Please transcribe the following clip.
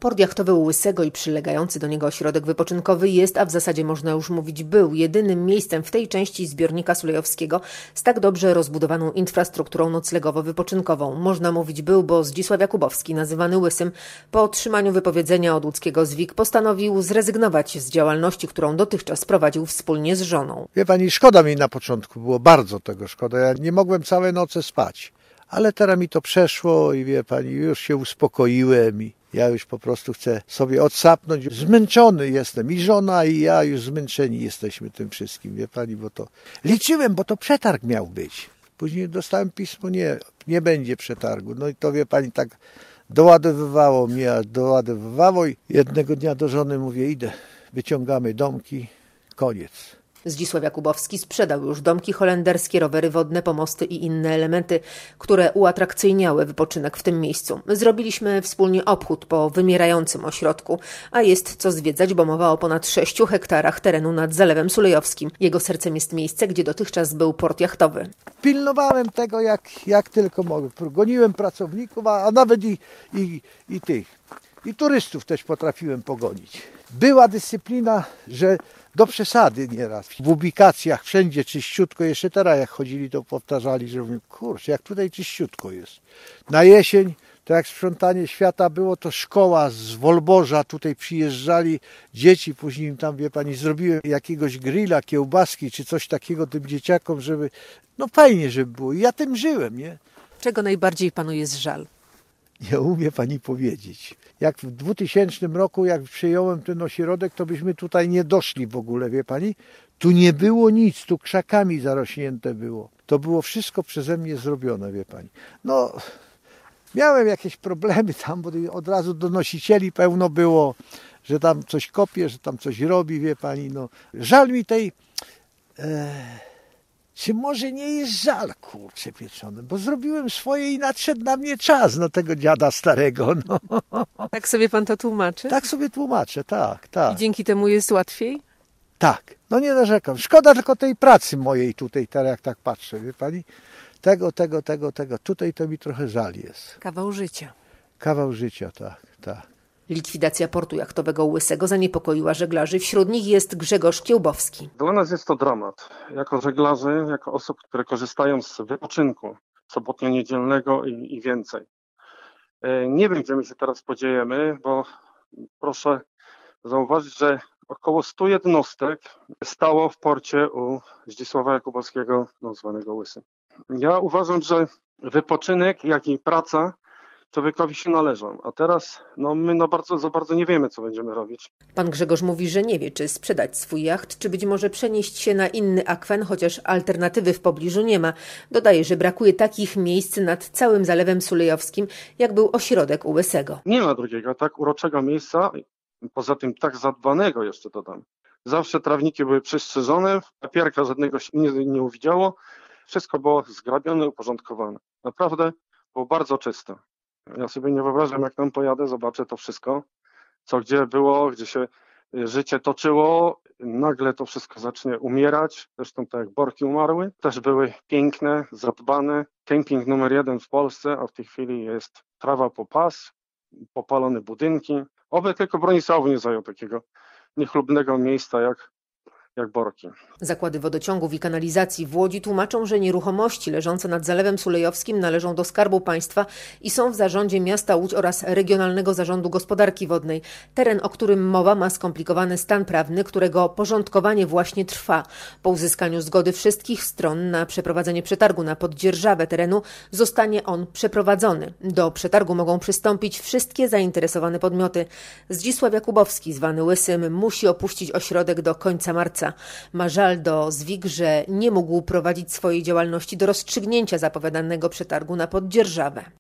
Port jachtowy Łysego i przylegający do niego ośrodek wypoczynkowy jest, a w zasadzie można już mówić był, jedynym miejscem w tej części zbiornika sulejowskiego z tak dobrze rozbudowaną infrastrukturą noclegowo-wypoczynkową. Można mówić był, bo Zdzisław Jakubowski, nazywany Łysym, po otrzymaniu wypowiedzenia od łódzkiego ZWIK postanowił zrezygnować z działalności, którą dotychczas prowadził wspólnie z żoną. Wie pani, szkoda mi na początku było, bardzo tego szkoda. Ja nie mogłem całe noce spać. Ale teraz mi to przeszło i wie pani, już się uspokoiłem i ja już po prostu chcę sobie odsapnąć. Zmęczony jestem i żona i ja już zmęczeni jesteśmy tym wszystkim, wie pani, bo to liczyłem, bo to przetarg miał być. Później dostałem pismo, nie będzie przetargu. No i to wie pani, tak doładowywało i jednego dnia do żony mówię, idę, wyciągamy domki, koniec. Zdzisław Jakubowski sprzedał już domki holenderskie, rowery wodne, pomosty i inne elementy, które uatrakcyjniały wypoczynek w tym miejscu. Zrobiliśmy wspólnie obchód po wymierającym ośrodku, a jest co zwiedzać, bo mowa o ponad 6 hektarach terenu nad Zalewem Sulejowskim. Jego sercem jest miejsce, gdzie dotychczas był port jachtowy. Pilnowałem tego jak tylko mogłem. Goniłem pracowników, a nawet i turystów też potrafiłem pogonić. Była dyscyplina, że do przesady nieraz. W ubikacjach wszędzie czyściutko. Jeszcze teraz jak chodzili, to powtarzali, że mówię, kurczę, jak tutaj czyściutko jest. Na jesień, to jak sprzątanie świata było, to szkoła z Wolborza, tutaj przyjeżdżali dzieci, później im tam, wie pani, zrobiłem jakiegoś grilla, kiełbaski czy coś takiego tym dzieciakom, żeby, no fajnie, żeby było. I ja tym żyłem, nie? Czego najbardziej panu jest żal? Nie umie pani powiedzieć. Jak w 2000 roku, jak przyjąłem ten ośrodek, to byśmy tutaj nie doszli w ogóle, wie pani. Tu nie było nic, tu krzakami zarośnięte było. To było wszystko przeze mnie zrobione, wie pani. No, miałem jakieś problemy tam, bo od razu donosicieli pełno było, że tam coś kopie, że tam coś robi, wie pani. No, żal mi tej... Czy może nie jest żal, kurczę pieczony, bo zrobiłem swoje i nadszedł na mnie czas, tego dziada starego. No. Tak sobie pan to tłumaczy? Tak sobie tłumaczę, tak. I dzięki temu jest łatwiej? Tak, nie narzekam. Szkoda tylko tej pracy mojej tutaj, teraz jak tak patrzę, wie pani. Tego. Tutaj to mi trochę żal jest. Kawał życia. Kawał życia, tak. Likwidacja portu jachtowego Łysego zaniepokoiła żeglarzy. Wśród nich jest Grzegorz Kiełbowski. Dla nas jest to dramat. Jako żeglarzy, jako osób, które korzystają z wypoczynku sobotnio-niedzielnego i więcej. Nie wiem, gdzie my się teraz podziejemy, bo proszę zauważyć, że około 100 jednostek stało w porcie u Zdzisława Jakubowskiego, zwanego Łysym. Ja uważam, że wypoczynek, jak i praca człowiekowi się należą, a teraz my za bardzo nie wiemy, co będziemy robić. Pan Grzegorz mówi, że nie wie, czy sprzedać swój jacht, czy być może przenieść się na inny akwen, chociaż alternatywy w pobliżu nie ma. Dodaje, że brakuje takich miejsc nad całym Zalewem Sulejowskim, jak był ośrodek u Łysego. Nie ma drugiego tak uroczego miejsca, poza tym tak zadbanego jeszcze dodam. Zawsze trawniki były przystrzyżone, papierka żadnego się nie uwidziało, wszystko było zgrabione, uporządkowane. Naprawdę było bardzo czysto. Ja sobie nie wyobrażam, jak tam pojadę, zobaczę to wszystko, co gdzie było, gdzie się życie toczyło. Nagle to wszystko zacznie umierać. Zresztą tak jak borki umarły, też były piękne, zadbane. Kemping numer 1 w Polsce, a w tej chwili jest trawa po pas, popalone budynki. Oby tylko Bronisław nie zajął takiego niechlubnego miejsca jak borki. Zakłady wodociągów i kanalizacji w Łodzi tłumaczą, że nieruchomości leżące nad Zalewem Sulejowskim należą do Skarbu Państwa i są w zarządzie miasta Łódź oraz Regionalnego Zarządu Gospodarki Wodnej. Teren, o którym mowa, ma skomplikowany stan prawny, którego porządkowanie właśnie trwa. Po uzyskaniu zgody wszystkich stron na przeprowadzenie przetargu na poddzierżawę terenu zostanie on przeprowadzony. Do przetargu mogą przystąpić wszystkie zainteresowane podmioty. Zdzisław Jakubowski, zwany Łysym, musi opuścić ośrodek do końca marca. Ma żal do ZWIK, że nie mógł prowadzić swojej działalności do rozstrzygnięcia zapowiadanego przetargu na poddzierżawę.